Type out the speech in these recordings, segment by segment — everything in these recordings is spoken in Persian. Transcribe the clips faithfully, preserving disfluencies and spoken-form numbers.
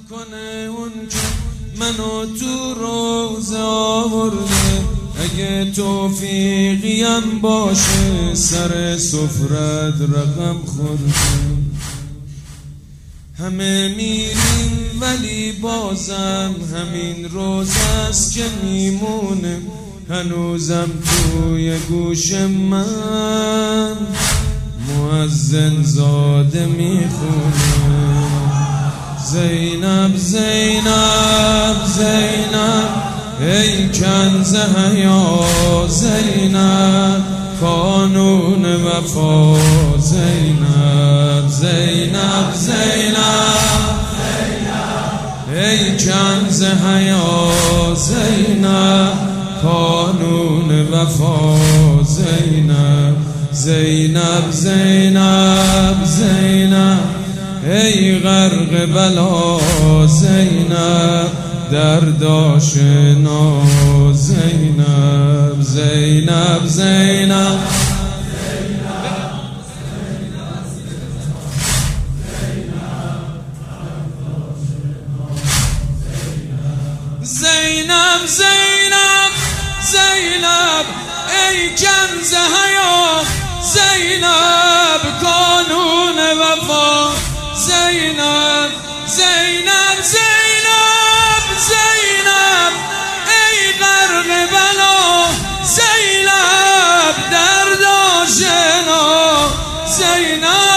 کنه اون که منو تو روزه آورده. اگه توفیقیم باشه سر سفرت رقم خورده. همه میریم ولی بازم همین روز است که میمونه. هنوزم توی گوش من مؤذن زاده میخونه. زینب زینب زینب ای کنز حیا، زینب قانون وفا. زینب زینب زینب ای کنز حیا، زینب قانون وفا. زینب زینب زینب زینب ای غرق بلا، زینب درد آشنا. زینب زینب زینب زینب زینب زینب ای کنز حیا، زینب قانون وفا. زینب زینب زینب زینب ای غرق بلا، زینب درد آشنا. زینب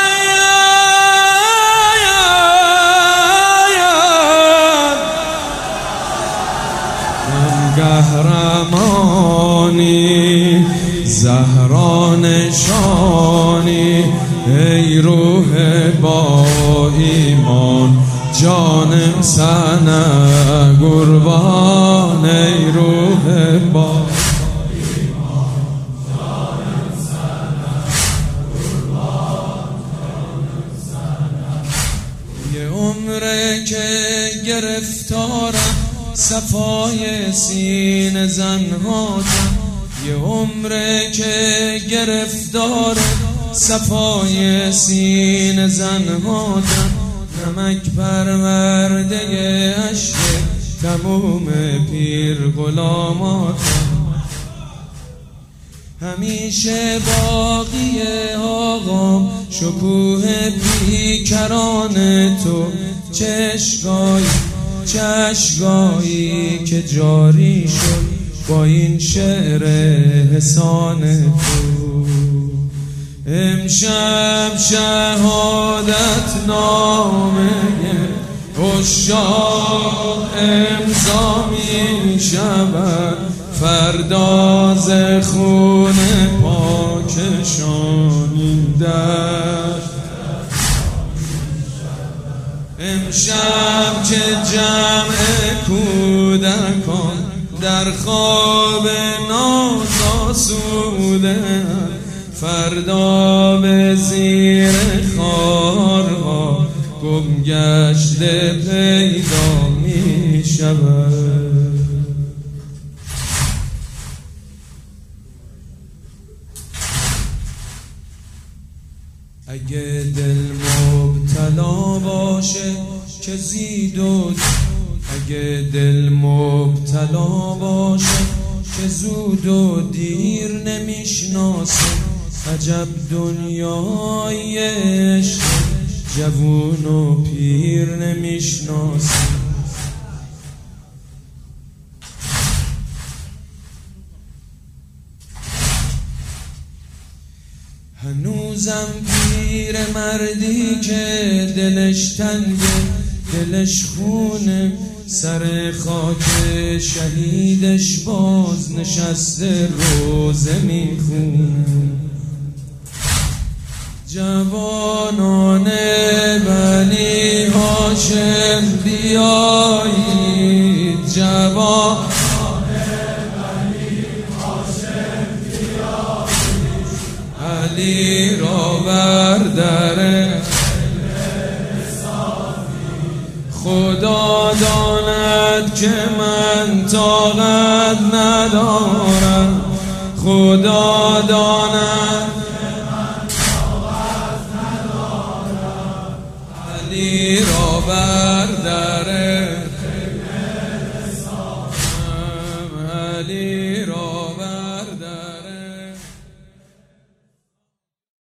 قهرمانی زهرا نشانی، ای روح با ایمان جانم سنه قربان. ای روح با ایمان جانم سنه قربان، جانم سنه. یه عمره که گرفتارم صفای سینه زنهاتم. یه عمره که گرفتار صفای سینه زنهاتم. نمک پرورده عشق تموم پیر غلاماتم. همیشه باقی آقام شکوه بیکران تو. چشگاهی چشگاهی که جاری شد با این شعر حسان تو. امشب شهادت نامه عشاق امضا می شود. فردا ز خون پاکشان این دشت. امشب که جمع کودکان در خواب ناز آسوده، فردا به زیر خارها گم گشته پیدا می شود. اگه دل مبتلا باشه که زید و اگه دل مبتلا باشه که زود و دیر نمیشناسه. عجب دنیای عشق جوون و پیر نمیشناسه. هنوزم پیر مردی که دلش تنگه، دلش خونه، سر خاک شهیدش باز نشسته روزه میخونه. جوانان بنی هاشم بیایید، جوانان بنی هاشم بیایید، علی را برداره خدا داند که من طاقت ندارم. خدا داند که من طاقت ندارم. علی را بردار علی